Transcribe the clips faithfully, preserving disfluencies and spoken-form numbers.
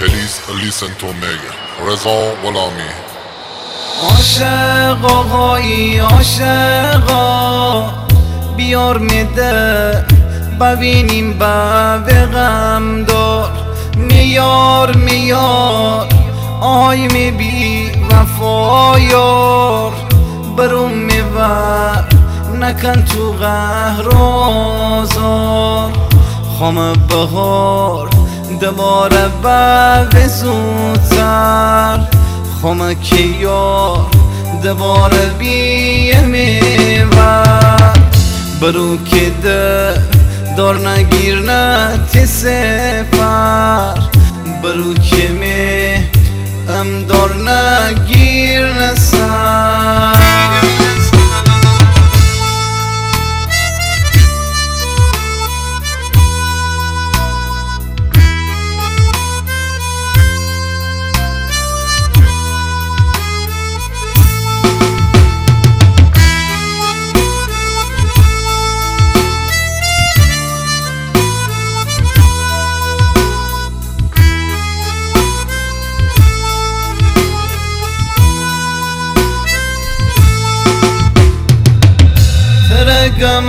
Elise, Elise and Omega رضا غلامی. عاشق آقایی عاشقا بیار میده ببینیم به غم دار میار میار آی می بی وفا یار برو میبر نکن تو قهر و آزار خم بهار دوباره به زودتر خم که یار دوباره بیه میبر برو که ده دار نگیر نه تی سپر برو که می ام دار نگیر نسر گم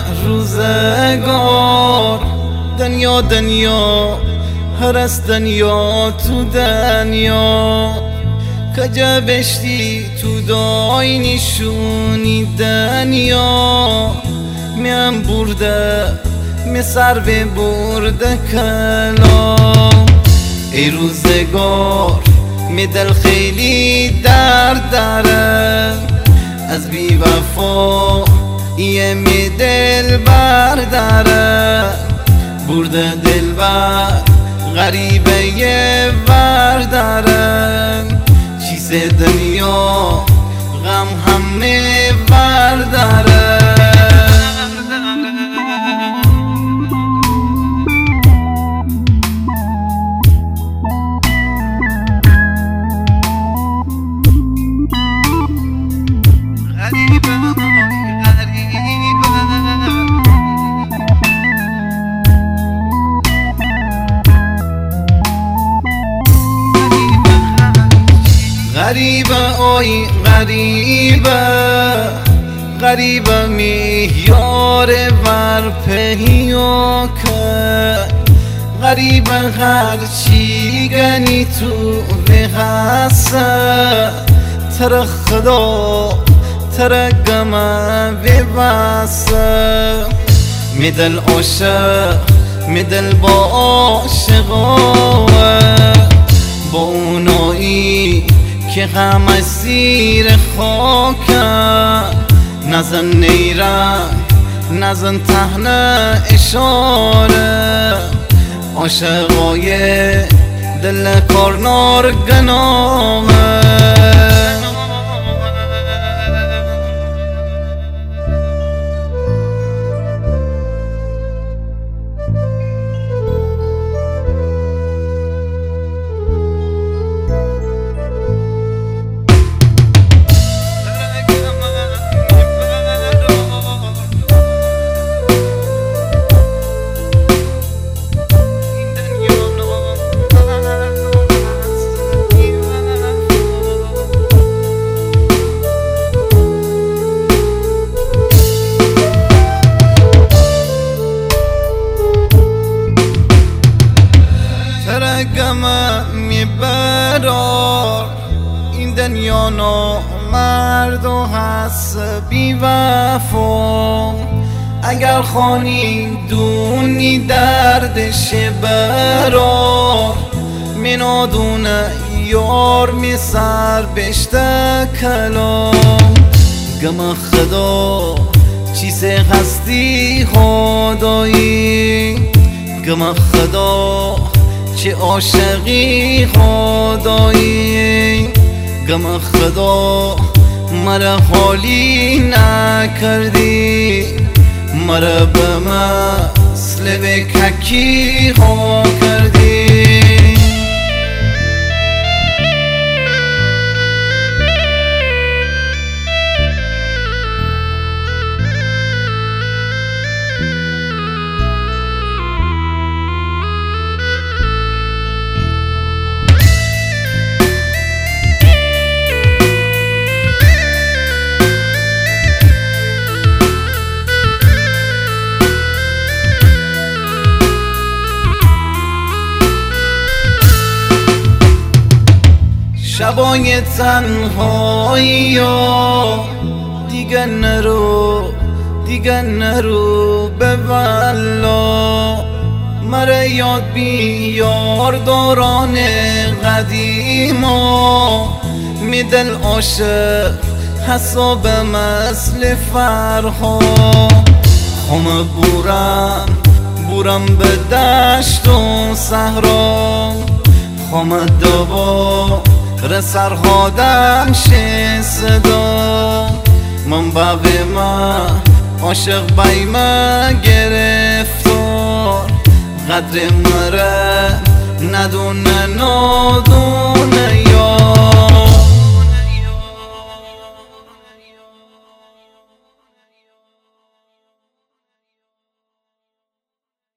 روزگار دنیا دنیا هر از دنیا تو دنیا کجا بشتی تو دای نشونی دنیا میم برده می سر به برده کلام ای روزگار می دل خیلی درد داره از بی وفا یه می دل برداره برده دل بر غریبه یه برداره چیز دنیا غم همه برداره غریبه آی غریبه غریبه می یار ور پیو که غریبه هرچی گنی تو بغسه تر خدا تر گمه ببسه می دل عاشق می دل با عاشقه با اونایی که غم زیر خاکه نزن نیرنگ نزن تهنه اشاره عاشقای دل کارنار گناهه گمه میبرار این دنیا نامرد و هست بی وفا اگر خانی دونی دردش برار منادونه یار می سر بشته کلام گمه خدا چیز هستی خدایی گمه خدا چه عاشقی خدایی گم خدا مرا خالی نکردی مرا به مثل به ککی ها کردی شبای تنهایی دیگه نرو دیگه نرو به والا مره یاد بیار دوران قدیما می دل عاشق حساب مثل فرها خم بورم بورم به دشت و صحرا خم دوبا رسرها دمشه صدا من بقی من عاشق بیمه گرفتار قدر مره ندونه ندونه